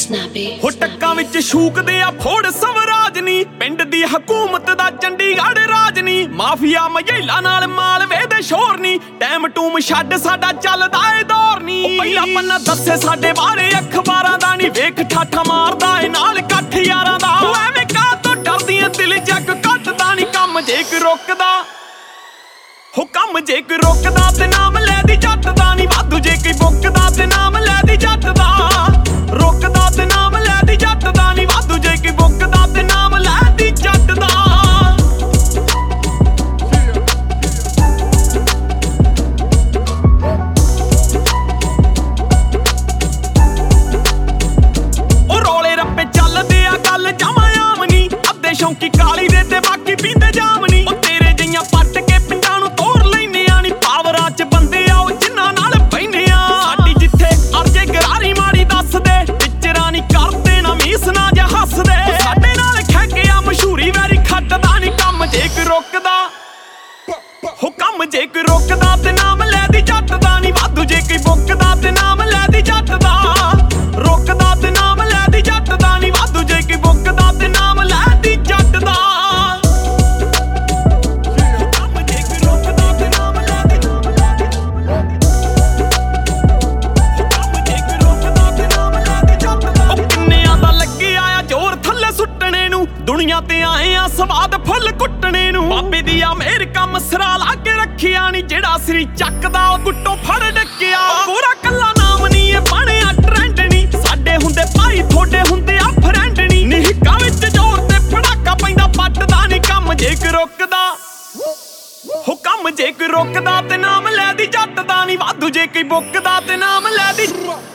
ਹੋ ਟੱਕਾਂ ਵਿੱਚ ਸ਼ੂਕਦੇ ਆ ਫੋੜ ਸਵਰਾਜ ਨੀ, ਪਿੰਡ ਦੀ ਹਕੂਮਤ ਦਾ ਚੰਡੀਗੜ੍ਹ ਰਾਜ ਨੀ, ਮਾਫੀਆ ਮਝੇਲਾ ਨਾਲ ਮਾਲਵੇ ਦੇ ਸ਼ੋਰ ਨੀ, ਟਾਈਮ ਟੂਮ ਛੱਡ ਸਾਡਾ ਚੱਲਦਾ ਏ ਦੌਰ ਨੀ। ਪਹਿਲਾ ਪੰਨਾ ਦੱਸੇ ਸਾਡੇ ਬਾਰੇ ਅਖਬਾਰਾਂ ਦਾ ਨੀ, ਵੇਖ ਠਾਠਾ ਮਾਰਦਾ ਏ ਨਾਲ ਇਕੱਠ ਯਾਰਾਂ ਦਾ। ਐਵੇਂ ਕਾਹ ਤੋਂ ਡਰਦੀਆਂ ਦਿਲ ਜੱਗ ਕੱਟਦਾ ਨੀ, ਕੰਮ ਜੇ ਕੋਈ ਰੁਕਦਾ ਹੋ ਕੰਮ ਜੇ ਕੋਈ ਰੁਕਦਾ ਤੇ ਨਾਮ ਲੈ ਦੀ ਜੱਟ ਦਾ ਨੀ, ਵਾਧੂ ਜੇ ਕੋਈ ਬੁੱਕਦਾ ਤੇ ਨਾਮ ਲੈ ਦੀ ਜੱਟ ਦਾ, ਰੁਕਦਾ ਤੇ ਨਾਮ ਲੈ ਦੀ ਜੱਟ ਦਾ ਨੀ, ਵਾਧੂ ਜੇ ਕੋਈ ਬੁੱਕਦਾ ਤੇ ਨਾਮ ਲੈ ਦੀ ਜੱਟ ਦਾ। ਉਹ ਰੋਲੇ ਰੱਪੇ ਚੱਲਦੇ ਆ ਗੱਲ ਜਮਾਂ ਆਮ ਨੀ, ਅੱਧੇ ਸ਼ੌਂਕੀ ਕਾਲੀ ਦੇ ਤੇ ਬਾਕੀ ਪੀਂਦੇ ਜਾਮ ਨੀ। ਉਹ ਤੇਰੇ ਜਿਹੀਆਂ ਪੱਟ ਕੇ ਪਿੰਡਾਂ ਨੂੰ ਤੋੜ ਲੈਨੇ ਆ ਨੀ, ਪਾਵਰਾਂ ਚ ਬੰਦੇ ਆ ਉਹ ਜਿਨ੍ਹਾਂ ਨਾਲ ਬਹਿਨੇ ਆ। ਸਾਡੀ ਜਿੱਥੇ ਅਰਜੇ ਗਰਾਰੀ ਮਾੜੀ ਦੱਸਦੇ, ਟੀਚਰਾਂ ਨੀ ਕਰਦੇ ਨਾ ਮੀਸ ਨਾ ਜਾਂ ਹੱਸਦੇ। ਸਾਡੇ ਨਾਲ ਖੈਕਿਆ ਮਸ਼ਹੂਰੀ ਵੈਰੀ ਖੱਟਦਾ ਨੀ, ਕੰਮ ਜੇ ਕੋਈ ਰੁਕਦਾ ਹੋ ਕੰਮ ਜੇ ਕੋਈ ਰੁਕਦਾ ਤੇ ਨਾਮ ਲੈ ਦੀ ਜੱਟ ਦਾ ਨੀ, ਵਾਧੂ ਜੇ ਕੋਈ ਬੁੱਕਦਾ ਤੇ ਨਾਮ ਲੈ ਦੀ ਜੱਟ ਦਾ, ਰੁਕਦਾ ਤੇ ਨਾਮ ਲੈ ਦੀ ਜੱਟ ਦਾ ਨੀ, ਵਾਧੂ ਜੇ ਕੋਈ ਬੁੱਕਦਾ ਤੇ ਨਾਮ ਲੈ ਦੀ ਜੱਟ ਦਾ। ਕੰਮ ਜੇ ਕੋਈ ਰੁਕਦਾ ਤੇ ਨਾਮ ਲੈ ਦੀ, ਕੰਮ ਜੇ ਕੋਈ ਰੁਕਦਾ ਤੇ ਨਾਮ ਲੈ ਦੀ ਜੱਟ ਦਾ। ਉਹ ਕਿੰਨਿਆਂ ਦਾ ਲੱਗਿਆ ਆ ਜ਼ੋਰ ਥੱਲੇ ਸੁੱਟਣੇ ਨੂੰ, ਦੁਨੀਆ ਤੇ ਆਏ ਆ ਸਵਾਦ ਫੁੱਲ ਕੁੱਟਣੇ ਨੂੰ। ਬਾਬੇ ਦੀ ਆ ਮੇਰ ਕੰਮ ਸਿਰਾ ਲਾ ਕੇ ਰੱਖਿਆ ਨੀ, ਜਿਹੜਾ ਸਰੀ ਚੱਕਦਾ ਉਹ ਗੁੱਟੋਂ ਫੜ ਡੱਕਿਆ। ਪੂਰਾ ਕੱਲਾ ਨਾਮ ਨੀ ਇਹ ਬਣਿਆ ਟ੍ਰੈਂਡ ਨੀ, ਸਾਡੇ ਹੁੰਦੇ ਭਾਈ ਥੋੜੇ ਹੁੰਦੇ ਆ ਫਰੈਂਡ ਨੀ। ਨਿਹੱਕਾਂ ਵਿੱਚ ਜ਼ੋਰ ਤੇ ਪੜਾਕਾ ਪੈਂਦਾ ਪੱਟਦਾ ਨੀ, ਕੰਮ ਜੇ ਕੋਈ ਰੁਕਦਾ ਹੋ ਕੰਮ ਜੇ ਕੋਈ ਰੁਕਦਾ ਤੇ ਨਾਮ ਲੈ ਦੀ ਜੱਟ ਦਾ ਨੀ, ਵਾਧੂ ਜੇ ਕੋਈ ਬੁੱਕਦਾ ਤੇ ਨਾਮ ਲੈ ਦੀ।